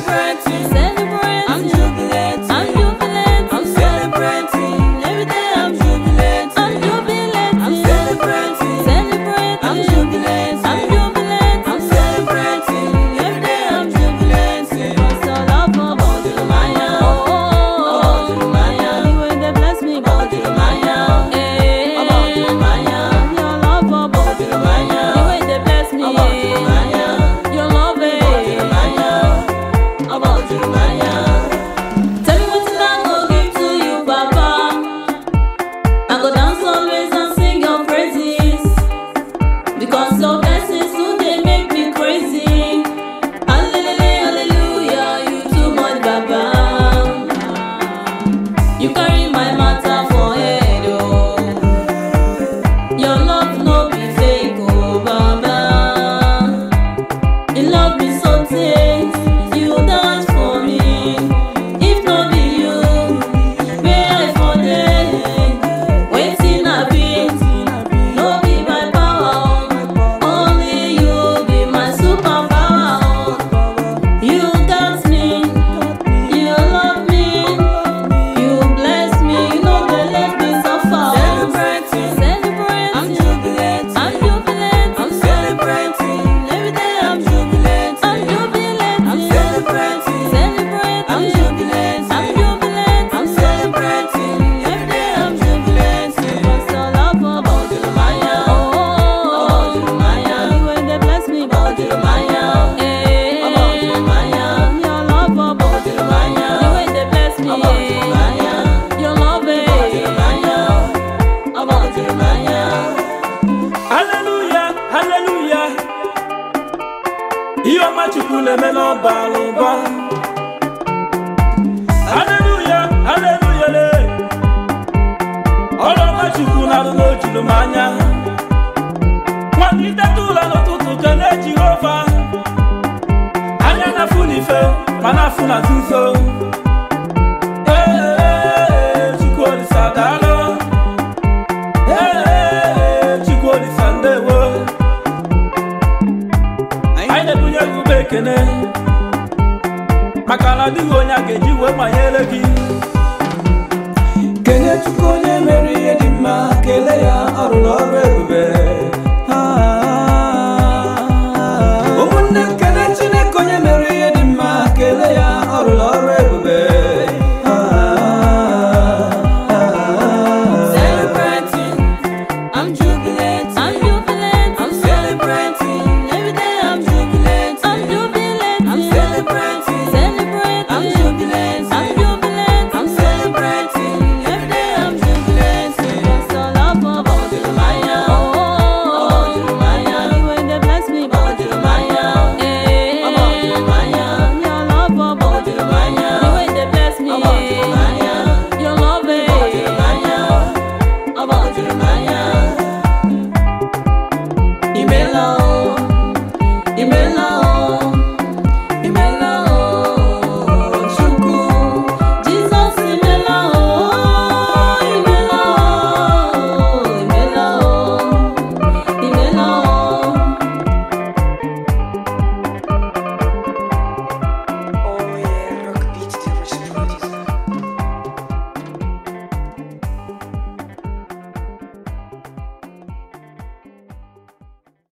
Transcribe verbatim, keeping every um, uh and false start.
celebrating, celebrating. I'm jubilating, I'm jubilating. I'm celebrating. Every day I'm jubilating, I'm jubilating. I'm celebrating, celebrating. I'm jubilating, I'm jubilating. I'm celebrating. Every day I'm jubilating. Cause your love for Bojulumaya, oh, Bojulumaya. The way they bless me, Bojulumaya, eh, Bojulumaya. Your love for Bojulumaya, the way they bless me, Bojulumaya. Your love, eh, Bojulumaya, Bojulumaya. Tell me what I go give to you, Papa. I go dance always and sing your praises, because your blessings too they make me crazy. Hallelujah, hallelujah, you too much, Baba. You carry my matter for head, oh. Your love no be fake, oh, Baba. You love me so tight, you dance for me. If not be you, where I for day, waiting a bit. No be my power, only you be my superpower. You got me, you love me, you bless me, you know they let me suffer. Celebrating, celebrating. I'm jubilating, I'm jubilating. I'm celebrating. Every day I'm jubilating, I'm jubilating. I'm celebrating, celebrating. I'm jubilating, I'm jubilating. I'm celebrating. Every day I'm jubilating. Cause your love for Bojulumaya, oh, Bojulumaya. The way they bless me, Bojulumaya, eh, Bojulumaya. Your love for Bojulumaya, the way they bless me, Bojulumaya. Your love, eh, Bojulumaya, Bojulumaya. Hallelujah, hallelujah. Iyo machukule meno baluba. Hallelujah, hallelujah le. Olo machukuna no Julumanya. Mwani tatula no tutu kene Jehova. Anya na funife, mana funa zinso. Eh, chikoli sadalo. Eh, chikoli sandewo. Aine bunye kubekene makala di wonya geji we mayele gi kene chukonye meri edima kele ya arulo rebe omunne kene chine konye meri edima kele ya arulo rebe Celebrating, I'm jubilating, I'm jubilating. I'm celebrating. Every day I'm jubilating, I'm jubilating. I'm celebrating, celebrating. I'm jubilating, I'm jubilating. I'm celebrating. Every day I'm jubilating. Cause your love for Bojulumaya, oh, Bojulumaya. The way they bless me, Bojulumaya, eh, Bojulumaya. Your love for Bojulumaya, the way they bless me, Bojulumaya. Your love, eh, Bojulumaya, Bojulumaya. Imelo, Imelo.